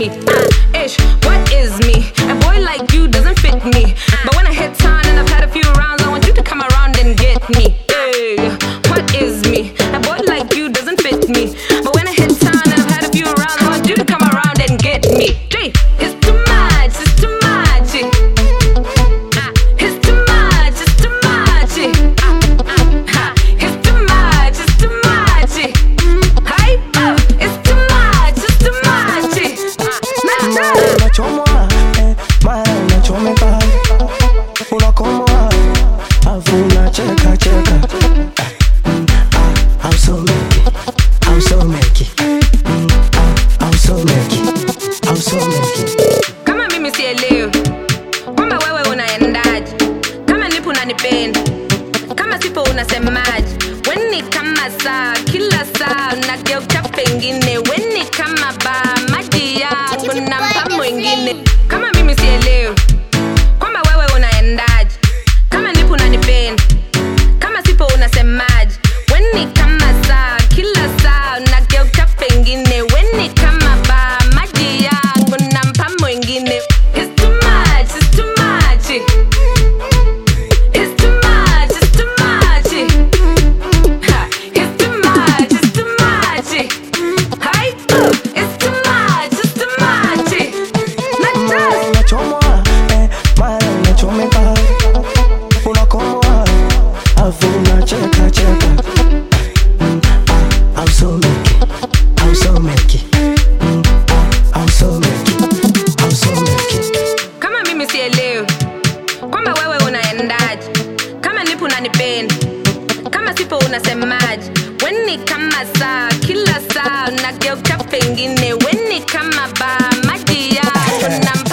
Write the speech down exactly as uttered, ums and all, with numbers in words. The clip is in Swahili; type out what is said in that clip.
me. Uh, ish, what is me? A boy like you doesn't fit me. But when I hit town and I've had a few rounds, I want you to come around and get me. Hey, what is me? A boy like you doesn't fit me. But when I hit town and I've had a few rounds, I want you to come around and get me. Hey, it's too much, it's too much. Uh, it's too much, it's too much. Uh, uh, it's too much, it's too much. Hey, uh, it's too much, it's too much. Uh, Unachomoa, eh, mara unachomeka. Unakomoa, afu unacheka cheka. Mm, ah, I'm so make it, I'm so make it. Mm, ah, I'm so make it, I'm so make it. kama mimi sielewi kwamba wewe unaendaje, kama nipo unanipenda, kama sipo unasemaje. Weni kama saa, kila saa unageuka pengine. Weni kama baa, maji yangu nampa mwingine. Kama mimi sielewi kwamba wewe unaendaje, kama nipo unanipenda, kama sipo unasemaje. Weni kama saa, kila saa unageuka pengine. Weni kama baa, maji yangu nampa mwingine. It's too much, it's too much. It's too much, it's too much. Ha, it's too much, it's too much. Hey, uh, it's too much, it's too much. Not just. Unachomoa, eh, mara unachomeka. Unakomoa, afu unacheka cheka. Mm, ah, I'm so make it, I'm so make it. Mm, ah, I'm so make it, I'm so make it. Kama mimi sielewi kwamba wewe unaendaje, kama nipo unanipenda, kama sipo unasemaje. Weni kama saa, kila saa unageuka pengine. Weni kama baa, maji yangu nampa